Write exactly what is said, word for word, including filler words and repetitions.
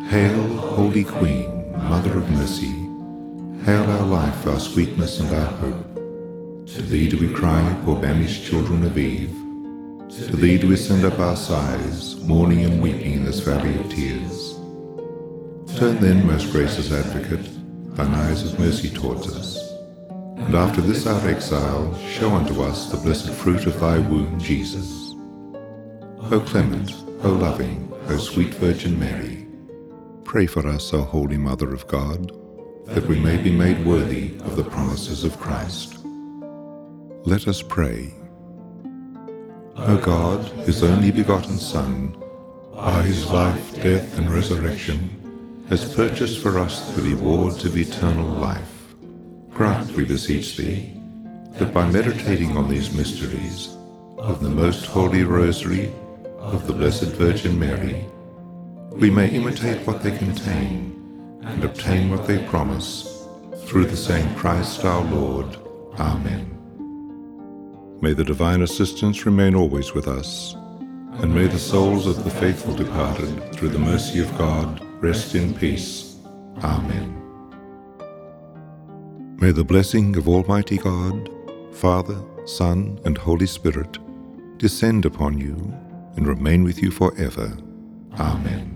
Hail, Holy Queen, Mother of Mercy. Hail our life, our sweetness, and our hope. To thee do we cry, poor banished children of Eve. To thee do we send up our sighs, mourning and weeping in this valley of tears. Turn then, most gracious Advocate, thine eyes of mercy towards us, and after this our exile, show unto us the blessed fruit of thy womb, Jesus. O clement, O loving, O sweet Virgin Mary, pray for us, O Holy Mother of God, that we may be made worthy of the promises of Christ. Let us pray. O God, whose only begotten Son, by his life, death, and resurrection, has purchased for us the rewards of eternal life, grant, we beseech thee, that by meditating on these mysteries of the most holy Rosary of the Blessed Virgin Mary, we may imitate what they contain and obtain what they promise, through the same Christ our Lord. Amen. May the divine assistance remain always with us, and may the souls of the faithful departed, through the mercy of God, rest in peace. Amen. May the blessing of Almighty God, Father, Son, and Holy Spirit descend upon you and remain with you forever. Amen.